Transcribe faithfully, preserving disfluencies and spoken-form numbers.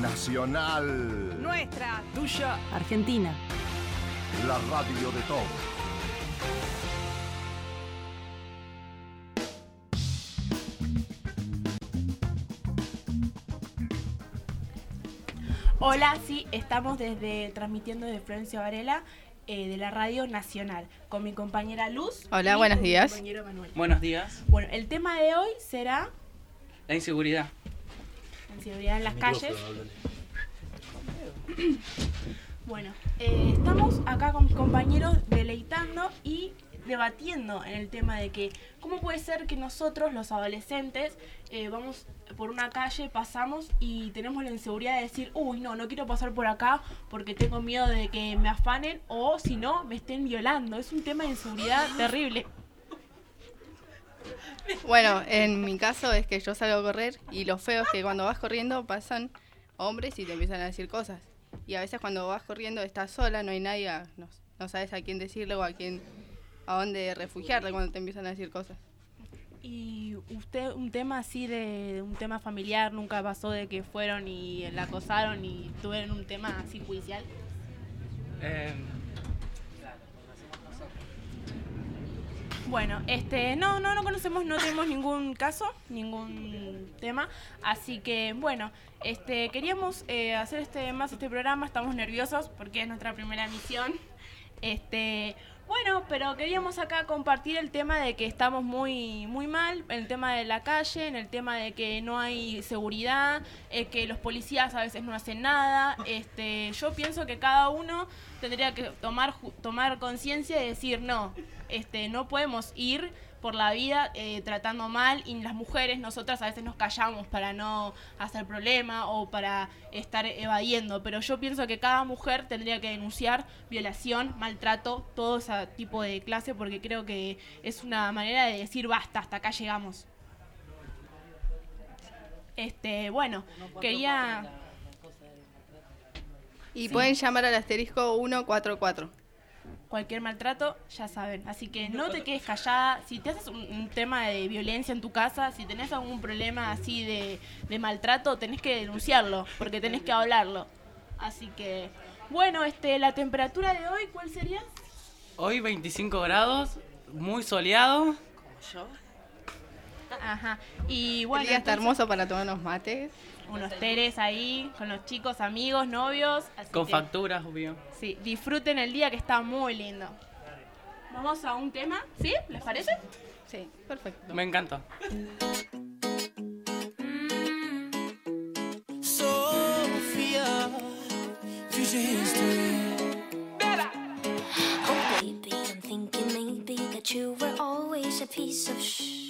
Nacional. Nuestra, tuya, Argentina. La radio de todos. Hola, sí, estamos desde transmitiendo desde Florencio Varela eh, de la Radio Nacional con mi compañera Luz. Hola, y buenos con días. Mi compañero Manuel. Buenos días. Bueno, el tema de hoy será La inseguridad. la inseguridad en las calles. Bueno, eh, estamos acá con mis compañeros deleitando y debatiendo en el tema de que cómo puede ser que nosotros, los adolescentes, eh, vamos por una calle, pasamos y tenemos la inseguridad de decir, uy, no, no quiero pasar por acá porque tengo miedo de que me afanen o si no, me estén violando. Es un tema de inseguridad terrible. Bueno, en mi caso es que yo salgo a correr y lo feo es que cuando vas corriendo pasan hombres y te empiezan a decir cosas. Y a veces cuando vas corriendo estás sola, no hay nadie, a- no, no sabes a quién decirle o a quién, a dónde refugiarte cuando te empiezan a decir cosas. Y usted, un tema así de un tema familiar, nunca pasó de que fueron y la acosaron y tuvieron un tema así judicial. Eh, Bueno, este, no, no, no conocemos, no tenemos ningún caso, ningún tema, así que bueno, este, queríamos eh, hacer este más este programa, estamos nerviosos porque es nuestra primera emisión, este, bueno, pero queríamos acá compartir el tema de que estamos muy, muy mal, en el tema de la calle, en el tema de que no hay seguridad, eh, que los policías a veces no hacen nada, este, yo pienso que cada uno tendría que tomar ju- tomar conciencia y decir no. Este, no podemos ir por la vida eh, tratando mal y las mujeres, nosotras a veces nos callamos para no hacer problema o para estar evadiendo, pero yo pienso que cada mujer tendría que denunciar violación, maltrato, todo ese tipo de clase porque creo que es una manera de decir basta, hasta acá llegamos. Este, bueno, quería... Y Sí. pueden llamar al asterisco ciento cuarenta y cuatro. Cualquier maltrato, ya saben. Así que no te quedes callada. Si te haces un, un tema de violencia en tu casa, si tenés algún problema así de, de maltrato, tenés que denunciarlo, porque tenés que hablarlo. Así que, bueno, este, la temperatura de hoy, ¿cuál sería? hoy veinticinco grados, muy soleado. Ajá. Y Bueno, bueno, el día está entonces, hermoso para tomar unos mates. unos teres ahí, con los chicos, amigos, novios. Así Con que, facturas, obvio. sí, disfruten el día que está muy lindo. Vamos a un tema, ¿sí? ¿Les parece? Sí, perfecto. Me encanta. Sophia, future history. Oh baby, I'm thinking maybe that you were always a piece of shh.